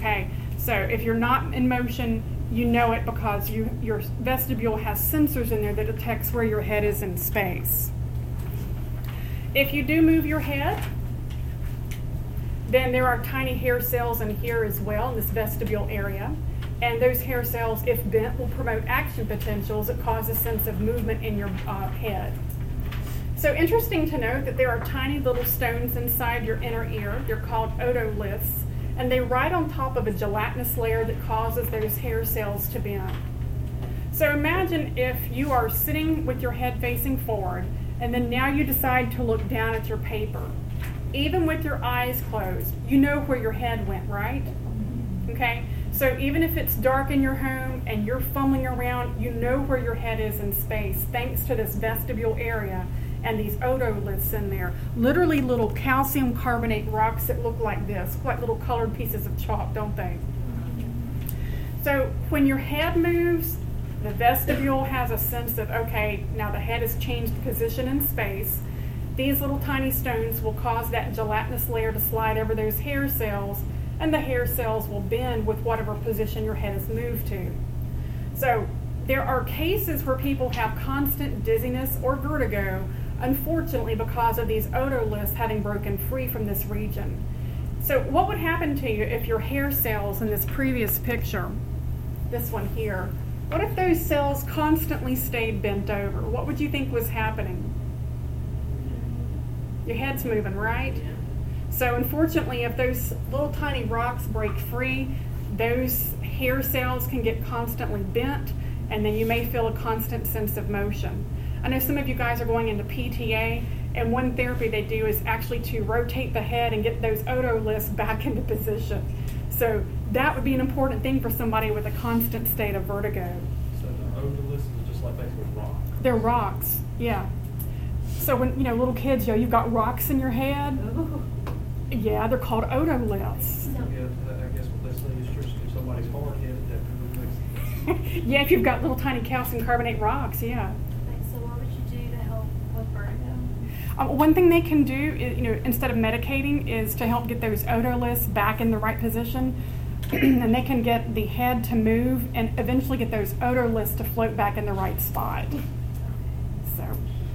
Okay, so if you're not in motion, you know it because you, your vestibule has sensors in there that detects where your head is in space. If you do move your head, then there are tiny hair cells in here as well, in this vestibule area. And those hair cells, if bent, will promote action potentials that cause a sense of movement in your uh, head. So interesting to note that there are tiny little stones inside your inner ear. They're called otoliths, and they ride on top of a gelatinous layer that causes those hair cells to bend. So imagine if you are sitting with your head facing forward, and then now you decide to look down at your paper. Even with your eyes closed, you know where your head went, right? Okay? So even if it's dark in your home and you're fumbling around, you know where your head is in space thanks to this vestibule area and these otoliths in there. Literally little calcium carbonate rocks that look like this, like little colored pieces of chalk, don't they? So when your head moves, the vestibule has a sense of, okay, now the head has changed position in space. These little tiny stones will cause that gelatinous layer to slide over those hair cells, and the hair cells will bend with whatever position your head has moved to. So there are cases where people have constant dizziness or vertigo, unfortunately because of these otoliths having broken free from this region. So what would happen to you if your hair cells in this previous picture, this one here, what if those cells constantly stayed bent over? What would you think was happening? Your head's moving, right? So unfortunately, if those little tiny rocks break free, those hair cells can get constantly bent, and then you may feel a constant sense of motion. I know some of you guys are going into P T A, and one therapy they do is actually to rotate the head and get those otoliths back into position. So that would be an important thing for somebody with a constant state of vertigo. So the otoliths is just like basically rock. They're rocks, yeah. So when, you know, little kids, you know, you've got rocks in your head. Yeah, they're called otoliths. Yeah, I guess what they say is just if somebody's hard-headed, that could be Yeah, if you've got little tiny calcium carbonate rocks, yeah. So what would you do to help with vertigo? Um, one thing they can do, is, you know, instead of medicating, is to help get those otoliths back in the right position, and they can get the head to move and eventually get those otoliths to float back in the right spot. So.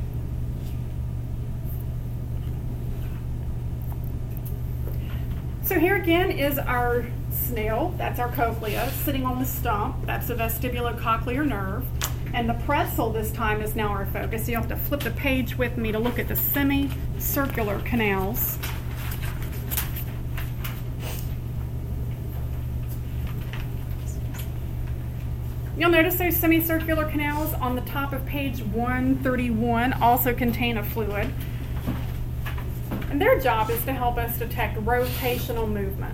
So here again is our snail, that's our cochlea, sitting on the stump, that's the vestibulocochlear nerve. And the pretzel this time is now our focus. So you'll have to flip the page with me to look at the semicircular canals. You'll notice those semicircular canals on the top of page one thirty-one also contain a fluid. And their job is to help us detect rotational movement.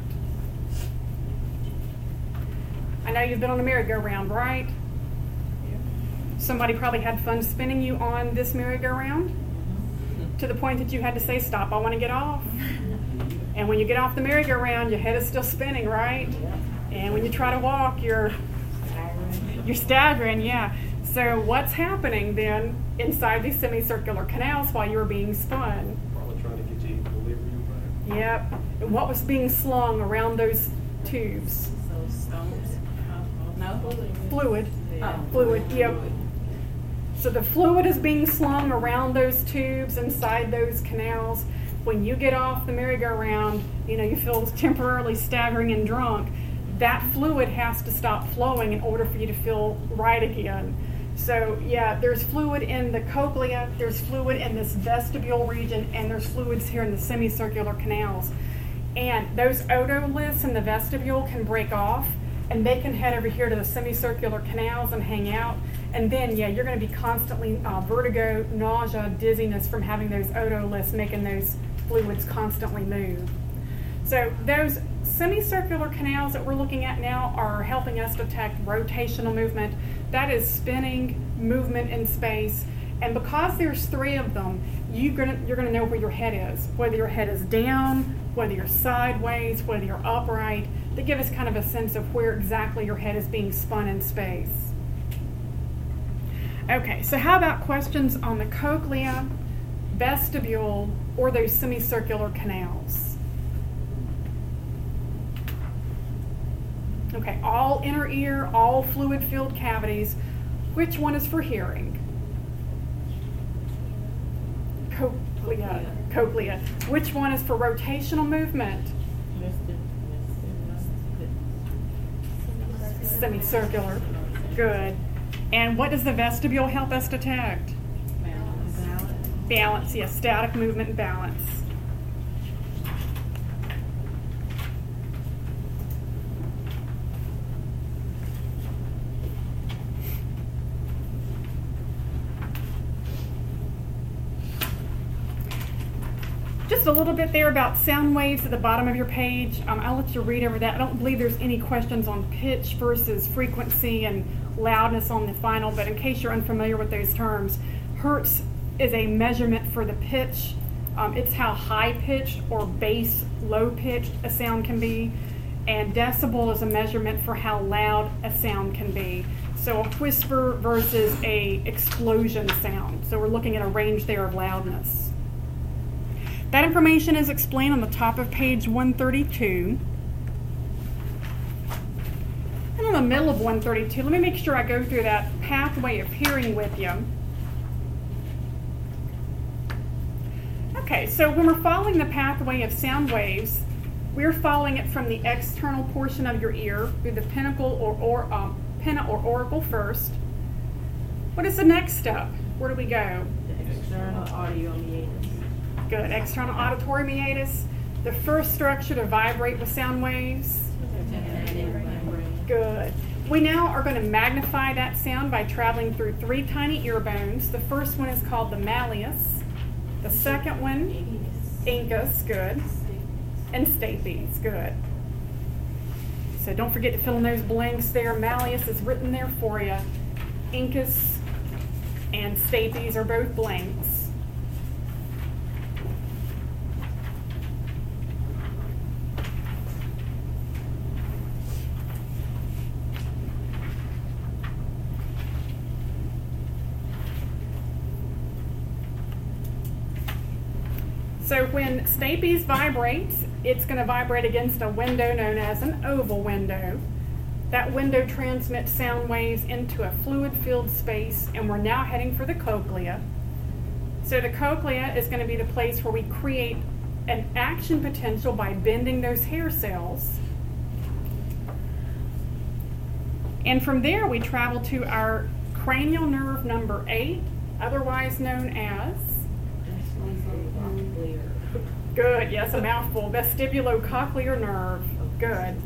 I know you've been on a merry-go-round, right? Somebody probably had fun spinning you on this merry-go-round to the point that you had to say, stop, I want to get off. And when you get off the merry-go-round, your head is still spinning, right? And when you try to walk, you're, you're staggering, yeah. So what's happening then inside these semicircular canals while you're being spun? probably trying to get you equilibrium back. Yep. And what was being slung around those tubes? So stones. No. Fluid. Oh. Fluid, yep. So the fluid is being slung around those tubes inside those canals. When you get off the merry-go-round, you know, you feel temporarily staggering and drunk. That fluid has to stop flowing in order for you to feel right again. So yeah, there's fluid in the cochlea, there's fluid in this vestibule region, and there's fluids here in the semicircular canals. And those otoliths in the vestibule can break off, and they can head over here to the semicircular canals and hang out. And then, yeah, you're going to be constantly uh, vertigo, nausea, dizziness from having those otoliths making those fluids constantly move. So those semicircular canals that we're looking at now are helping us detect rotational movement. That is spinning movement in space. And because there's three of them, you're gonna, you're gonna know where your head is, whether your head is down, whether you're sideways, whether you're upright. They give us kind of a sense of where exactly your head is being spun in space. Okay, so how about questions on the cochlea, vestibule, or those semicircular canals? Okay, all inner ear, all fluid-filled cavities. Which one is for hearing? Cochlea. Cochlea. Which one is for rotational movement? Semicircular. Good. And what does the vestibule help us detect? Balance. Balance, yes, static movement and balance. Just a little bit there about sound waves at the bottom of your page. Um, I'll let you read over that. I don't believe there's any questions on pitch versus frequency and loudness on the final, but in case you're unfamiliar with those terms, hertz is a measurement for the pitch. Um, it's how high pitched or bass low pitched a sound can be, and decibel is a measurement for how loud a sound can be. So a whisper versus a explosion sound. So we're looking at a range there of loudness. That information is explained on the top of page one thirty-two. And in the middle of one thirty-two, let me make sure I go through that pathway of hearing with you. Okay, so when we're following the pathway of sound waves, we're following it from the external portion of your ear through the pinnacle or, or um, pinna or auricle first. What is the next step? Where do we go? The external audio meatus. Good. External auditory meatus. The first structure to vibrate with sound waves. Good. We now are going to magnify that sound by traveling through three tiny ear bones. The first one is called the malleus. The second one, incus. Good. And stapes. Good. So don't forget to fill in those blanks there. Malleus is written there for you. Incus and stapes are both blanks. So when stapes vibrates, it's going to vibrate against a window known as an oval window. That window transmits sound waves into a fluid-filled space, and we're now heading for the cochlea. So the cochlea is going to be the place where we create an action potential by bending those hair cells. And from there, we travel to our cranial nerve number eight, otherwise known as... Good, yes, a mouthful. Vestibulocochlear nerve. Good.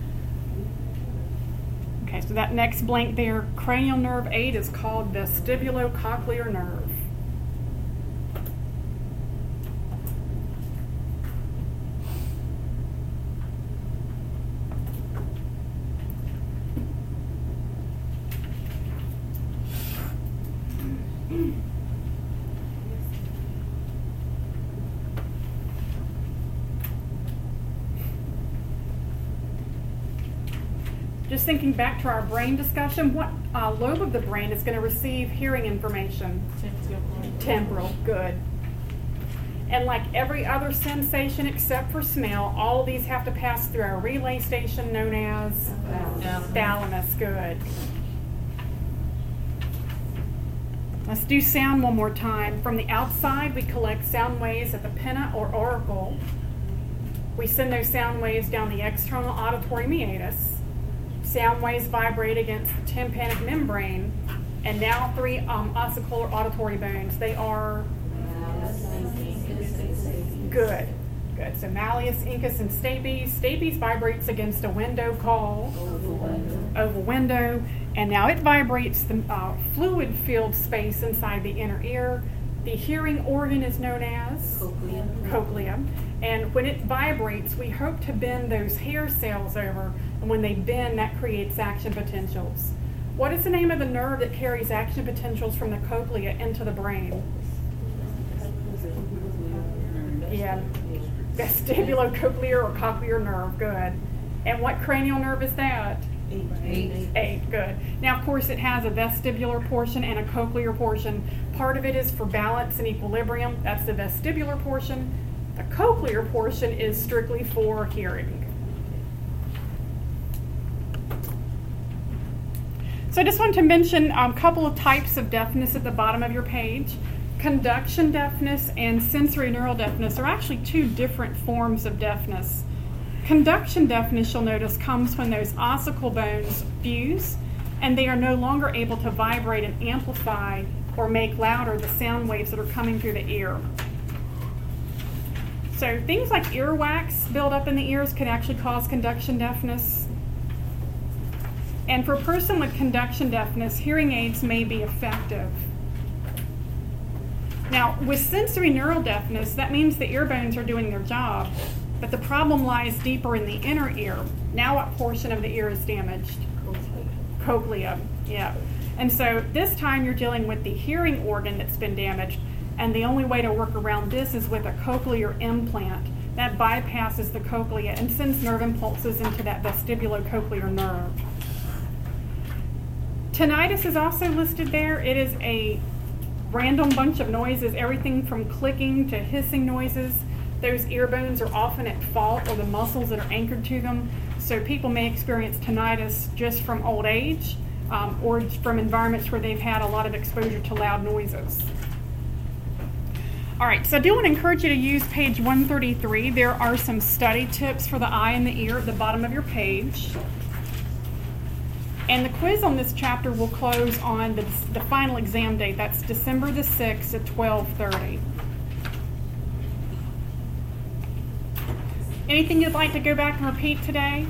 Okay, so that next blank there, cranial nerve eight, is called vestibulocochlear nerve. Just thinking back to our brain discussion, what uh, lobe of the brain is going to receive hearing information? Temporal. Temporal, good. And like every other sensation except for smell, all of these have to pass through our relay station known as Thalamus. thalamus, good. Let's do sound one more time. From the outside, we collect sound waves at the pinna or auricle. We send those sound waves down the external auditory meatus. Sound waves vibrate against the tympanic membrane, and now three um, ossicular auditory bones. They are good. Good. So malleus, incus, and stapes. Stapes vibrates against a window called oval window, and now it vibrates the uh, fluid-filled space inside the inner ear. The hearing organ is known as Cochlea. cochlea, and when it vibrates, we hope to bend those hair cells over, and when they bend, that creates action potentials. What is the name of the nerve that carries action potentials from the cochlea into the brain? Yeah, vestibulocochlear or cochlear nerve, good. And what cranial nerve is that? Eight. Eight, good. Now, of course, it has a vestibular portion and a cochlear portion. Part of it is for balance and equilibrium. That's the vestibular portion. The cochlear portion is strictly for hearing. So I just wanted to mention a couple of types of deafness at the bottom of your page. Conduction deafness and sensory neural deafness are actually two different forms of deafness. Conduction deafness, you'll notice, comes when those ossicle bones fuse and they are no longer able to vibrate and amplify or make louder the sound waves that are coming through the ear. So things like earwax build up in the ears can actually cause conduction deafness. And for a person with conduction deafness, hearing aids may be effective. Now, with sensory neural deafness, that means the ear bones are doing their job, but the problem lies deeper in the inner ear. Now what portion of the ear is damaged? Cochlea, yeah. And so this time you're dealing with the hearing organ that's been damaged, and the only way to work around this is with a cochlear implant that bypasses the cochlea and sends nerve impulses into that vestibulocochlear nerve. Tinnitus is also listed there. It is a random bunch of noises, everything from clicking to hissing noises. Those ear bones are often at fault, or the muscles that are anchored to them. So people may experience tinnitus just from old age um, or from environments where they've had a lot of exposure to loud noises. All right, so I do want to encourage you to use page one thirty-three. There are some study tips for the eye and the ear at the bottom of your page. And the quiz on this chapter will close on the, the final exam date. That's December the sixth at twelve thirty. Anything you'd like to go back and repeat today?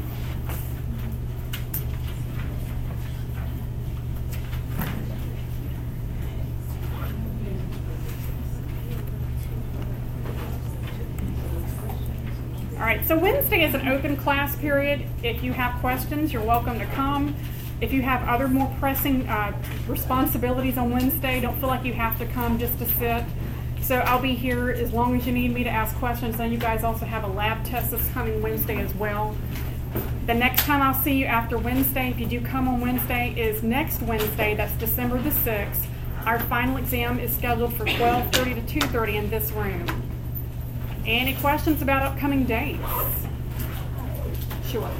All right, so Wednesday is an open class period. If you have questions, you're welcome to come. If you have other more pressing uh, responsibilities on Wednesday, don't feel like you have to come just to sit. So I'll be here as long as you need me to ask questions. Then you guys also have a lab test this coming Wednesday as well. The next time I'll see you after Wednesday, if you do come on Wednesday, is next Wednesday. That's December the sixth. Our final exam is scheduled for twelve thirty to two thirty in this room. Any questions about upcoming dates? Sure.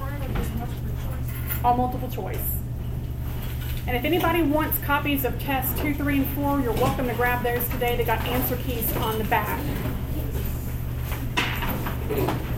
All multiple choice. And if anybody wants copies of tests two, three, and four, you're welcome to grab those today. They got answer keys on the back.